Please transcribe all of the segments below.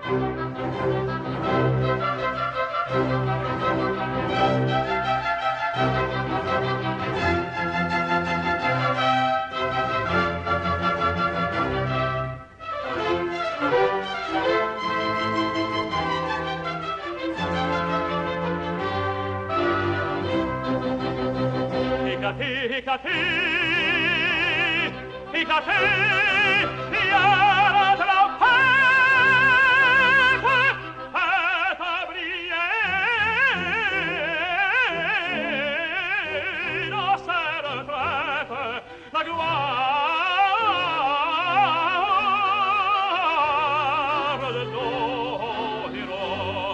Éclatez, éclatez, il y a la trompette, faites briller dans cette retraite la gloire de nos héros.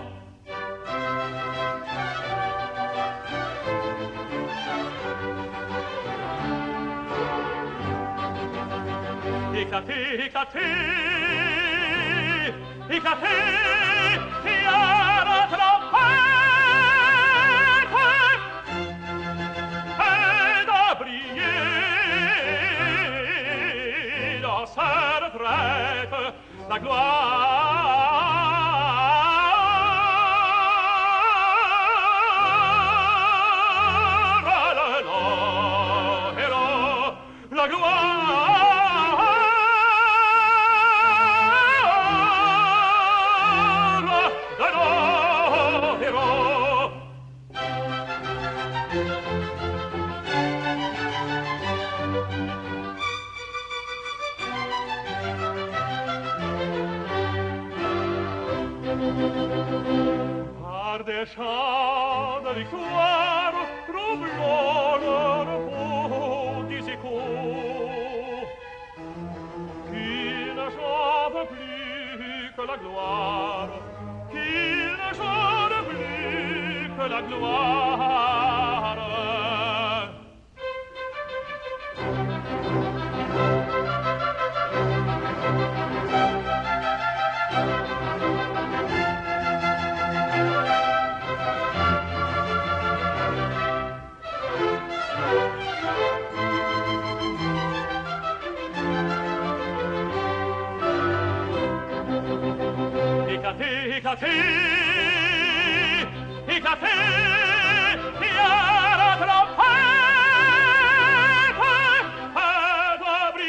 Éclatez, éclatez, éclatez, il y a la trompette, et de briller dans cette retraite la gloire de nos héros, la gloire. Par des chants de victoire, troublons le repos des échos, qui ne chantent plus que la gloire, qui ne chantent plus que la gloire. Éclatez, éclatez, éclatez, il y a la trompette, faites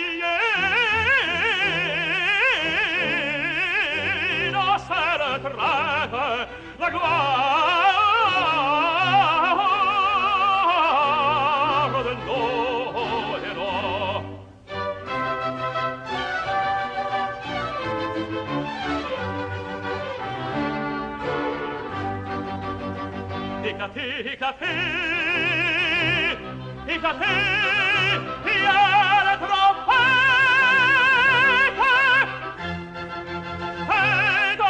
briller dans cette retraite la gloire de nos héros. Éclatez, éclatez, éclatez, il y a la trompette, et de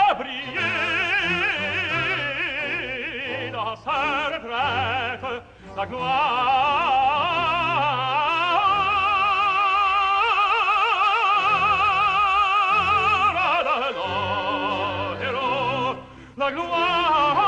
briller dans cette retraite la gloire de nos héros, la gloire.